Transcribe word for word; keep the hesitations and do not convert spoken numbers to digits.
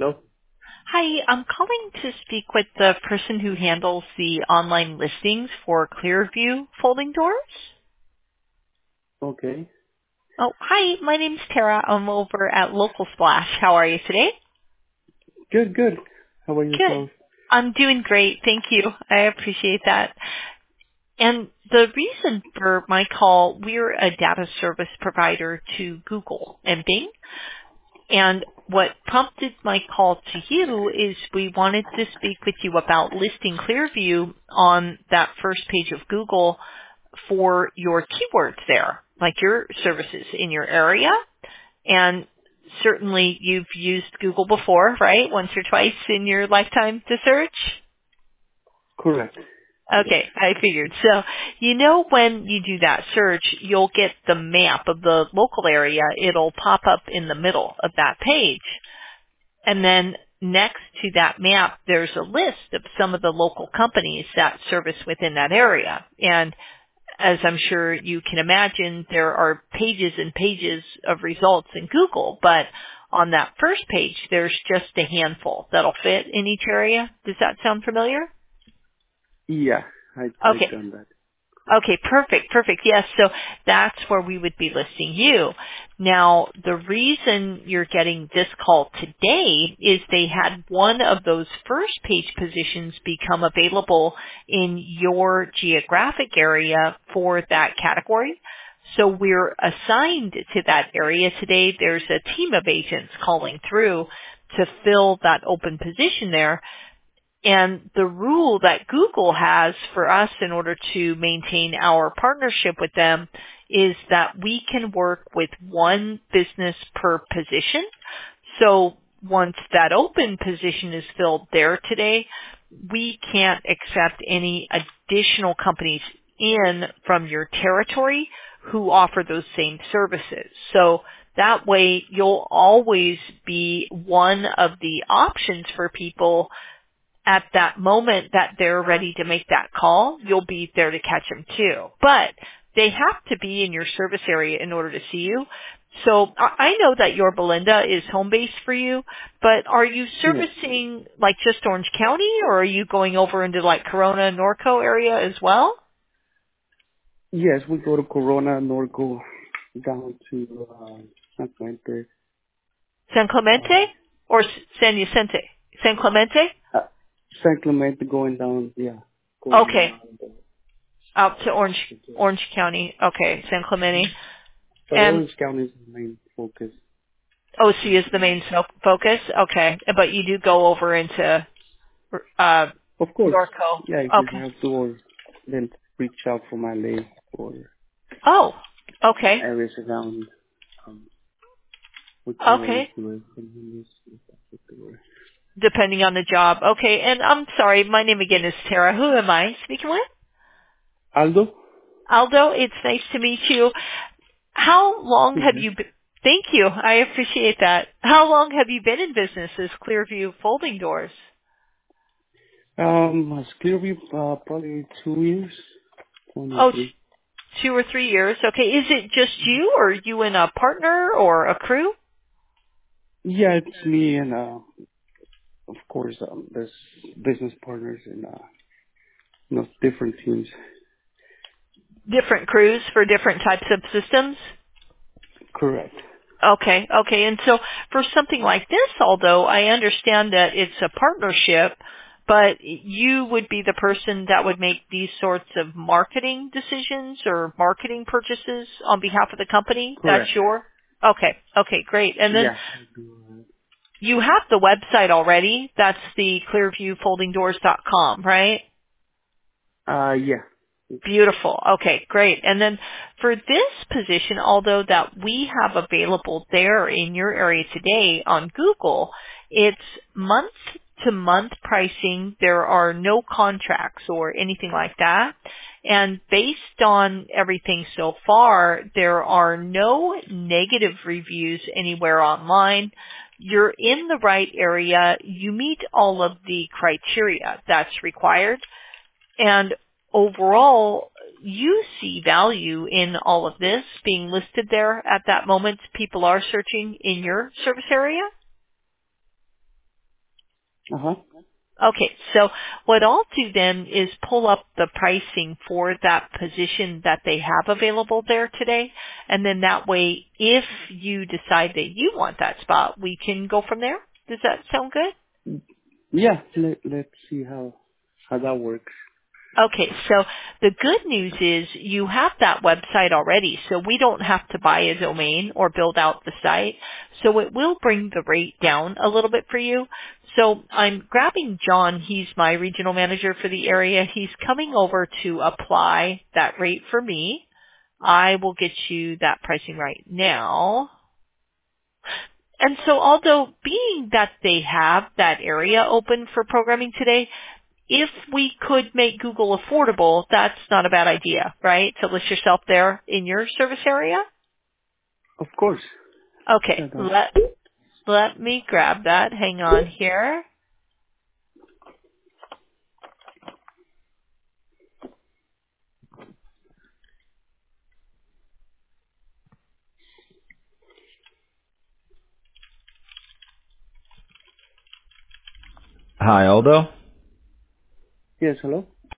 Hello? Hi, I'm calling to speak with the person who handles the online listings for Clearview Folding Doors. Okay. Oh, hi, my name's Tara. I'm over at Local Splash. How are you today? Good, good. How about Good. yourself? I'm doing great. Thank you. I appreciate that. And the reason for my call, we're a data service provider to Google and Bing. And what prompted my call to you is we wanted to speak with you about listing Clearview on that first page of Google for your keywords there, like your services in your area. And certainly you've used Google before, right? Once or twice in your lifetime to search? Correct. Yes. Okay, I figured. So, you know when you do that search, you'll get the map of the local area. It'll pop up in the middle of that page. And then next to that map, there's a list of some of the local companies that service within that area. And as I'm sure you can imagine, there are pages and pages of results in Google, but on that first page, there's just a handful that'll fit in each area. Does that sound familiar? Yeah, I I Okay. done that. Okay, perfect, perfect. Yes, so that's where we would be listing you. Now, the reason you're getting this call today is they had one of those first page positions become available in your geographic area for that category. So we're assigned to that area today. There's a team of agents calling through to fill that open position there. And the rule that Google has for us in order to maintain our partnership with them is that we can work with one business per position. So once that open position is filled there today, we can't accept any additional companies in from your territory who offer those same services. So that way you'll always be one of the options for people at that moment that they're ready to make that call. You'll be there to catch them too. But they have to be in your service area in order to see you. So I I know that your Belinda is home base for you, but are you Yes. servicing like just Orange County, or are you going over into like Corona, Norco area as well? Yes, we go to Corona, Norco, down to uh, San Clemente. San Clemente Uh, or S- San Vicente? San Clemente? uh, San Clemente going down, yeah, going Okay. around. The, Out to Orange, Orange County. Okay. San Clemente. but And Orange County is the main focus. O C is the main fo- focus? Okay. But you do go over into uh, Of course, Norco. yeah, if you Okay. have to, or then reach out from L A or Oh, okay. areas around. Um, we can always Okay. do it. Continuous, if that's what they were. Depending on the job. Okay. And I'm sorry, my name again is Tara. Who am I speaking with? Aldo? Aldo, it's nice to meet you. How long have Yes. you been? Thank you. I appreciate that. How long have you been in business as Clearview Folding Doors? Um, as Clearview, uh, probably two years, one or Oh, three. two or three years. Okay. Is it just you, or are you and a partner or a crew? Yeah, it's me and, uh, of course, um, there's business partners and, uh, you know, different teams. Different crews for different types of systems? Correct. Okay, okay. And so for something like this, although I understand that it's a partnership, but you would be the person that would make these sorts of marketing decisions or marketing purchases on behalf of the company? That's Correct. your? Okay, okay, great. And then Yeah. I do, you have the website already. That's the clearview folding doors dot com, right? uh, uh, yeah. Beautiful. Okay, great. And then for this position, although that we have available there in your area today on Google, it's month to month pricing. There are no contracts or anything like that. And based on everything so far, there are no negative reviews anywhere online. You're in the right area. You meet all of the criteria that's required. And overall, you see value in all of this being listed there at that moment. People are searching in your service area? Uh huh. Okay, so what I'll do then is pull up the pricing for that position that they have available there today, and then that way, if you decide that you want that spot, we can go from there. Does that sound good? Yeah. Let Let's see how how that works. Okay, so the good news is you have that website already, so we don't have to buy a domain or build out the site. So it will bring the rate down a little bit for you. So I'm grabbing John. He's my regional manager for the area. He's coming over to apply that rate for me. I will get you that pricing right now. And so although being that they have that area open for programming today, if we could make Google affordable, that's not a bad idea, right? To list yourself there in your service area. Of course. Okay, Yeah, that, let let me grab that. Hang on here. Hi, Aldo. yes. Hello.